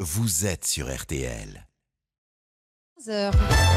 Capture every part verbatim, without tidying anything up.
vous êtes sur R T L. heures.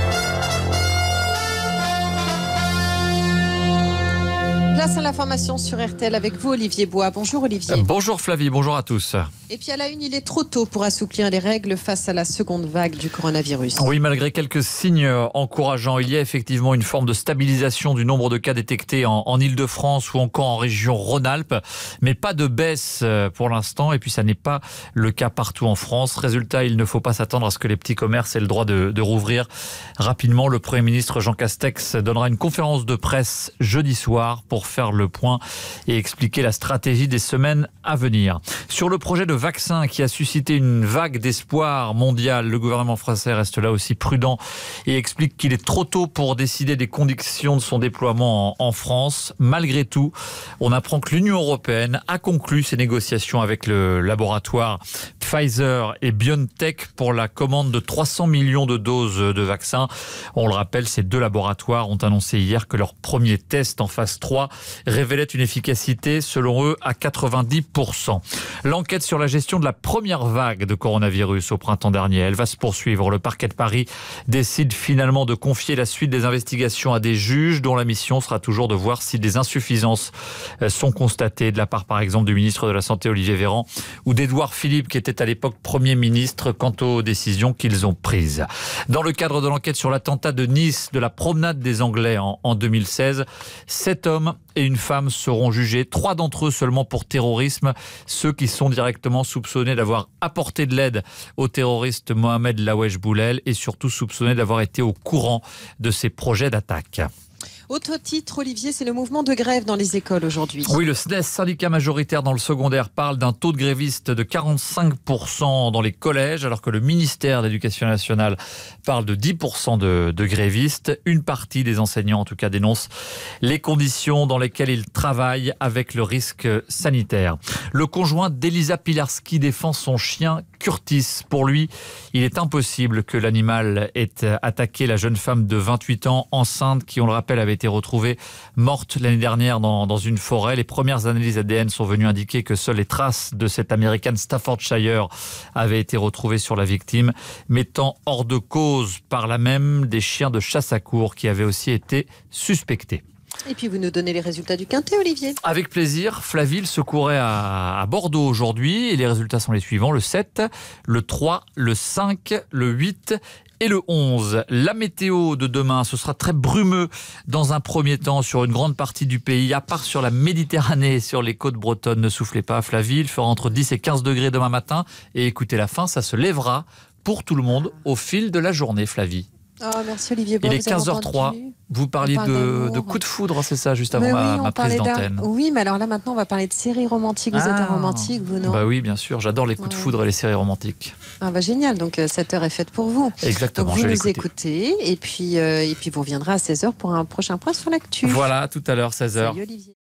Place à l'information sur R T L avec vous, Olivier Bois. Bonjour Olivier. Bonjour Flavie, bonjour à tous. Et puis à la une, il est trop tôt pour assouplir les règles face à la seconde vague du coronavirus. Oui, malgré quelques signes encourageants, il y a effectivement une forme de stabilisation du nombre de cas détectés en, en Ile-de-France ou encore en région Rhône-Alpes, mais pas de baisse pour l'instant. Et puis ça n'est pas le cas partout en France. Résultat, il ne faut pas s'attendre à ce que les petits commerces aient le droit de, de rouvrir rapidement. Le Premier ministre Jean Castex donnera une conférence de presse jeudi soir pour faire le point et expliquer la stratégie des semaines à venir. Sur le projet de vaccin qui a suscité une vague d'espoir mondial, le gouvernement français reste là aussi prudent et explique qu'il est trop tôt pour décider des conditions de son déploiement en, en France. Malgré tout, on apprend que l'Union européenne a conclu ses négociations avec le laboratoire Pfizer et BioNTech pour la commande de trois cents millions de doses de vaccins. On le rappelle, ces deux laboratoires ont annoncé hier que leur premier test en phase trois révélait une efficacité, selon eux, à quatre-vingt-dix pour cent. L'enquête sur la gestion de la première vague de coronavirus au printemps dernier, elle va se poursuivre. Le parquet de Paris décide finalement de confier la suite des investigations à des juges dont la mission sera toujours de voir si des insuffisances sont constatées de la part, par exemple, du ministre de la Santé, Olivier Véran, ou d'Édouard Philippe, qui était à l'époque Premier ministre, quant aux décisions qu'ils ont prises. Dans le cadre de l'enquête sur l'attentat de Nice, de la promenade des Anglais en, en deux mille seize, sept hommes et une femme seront jugés, trois d'entre eux seulement pour terrorisme, ceux qui sont directement soupçonnés d'avoir apporté de l'aide au terroriste Mohamed Lawesh Boulel et surtout soupçonnés d'avoir été au courant de ses projets d'attaque. Autre titre, Olivier, c'est le mouvement de grève dans les écoles aujourd'hui. Oui, le S N E S, syndicat majoritaire dans le secondaire, parle d'un taux de grévistes de quarante-cinq pour cent dans les collèges, alors que le ministère de l'Éducation nationale parle de dix pour cent de, de grévistes. Une partie des enseignants, en tout cas, dénonce les conditions dans lesquelles ils travaillent avec le risque sanitaire. Le conjoint d'Elisa Pilarski défend son chien Curtis. Pour lui, il est impossible que l'animal ait attaqué la jeune femme de vingt-huit ans, enceinte, qui, on le rappelle, avait été retrouvée morte l'année dernière dans, dans une forêt. Les premières analyses A D N sont venues indiquer que seules les traces de cette American Staffordshire avaient été retrouvées sur la victime, mettant hors de cause par là même des chiens de chasse à courre qui avaient aussi été suspectés. Et puis vous nous donnez les résultats du Quintet, Olivier. Avec plaisir. Flavie se courait à, à Bordeaux aujourd'hui et les résultats sont les suivants: le sept, le trois, le cinq, le huit et le onze. La météo de demain, ce sera très brumeux dans un premier temps sur une grande partie du pays, à part sur la Méditerranée, sur les côtes bretonnes. Ne soufflez pas, Flavie, il fera entre dix et quinze degrés demain matin. Et écoutez la fin, ça se lèvera pour tout le monde au fil de la journée, Flavie. Oh, merci Olivier Bois. Il est quinze heures zéro trois. Vous parliez de, de coups de foudre, c'est ça, juste avant oui, ma, ma prise d'antenne. Oui, mais alors là, maintenant, on va parler de séries romantiques. Vous ah, êtes un romantique, vous, non? Bah oui, bien sûr. J'adore les coups ouais. de foudre et les séries romantiques. Ah bah génial. Donc, cette heure est faite pour vous. Exactement. Donc, vous je nous écoutez et puis, euh, et puis vous reviendrez à seize heures pour un prochain point sur l'actu. Voilà, tout à l'heure, seize heures. Salut, Olivier.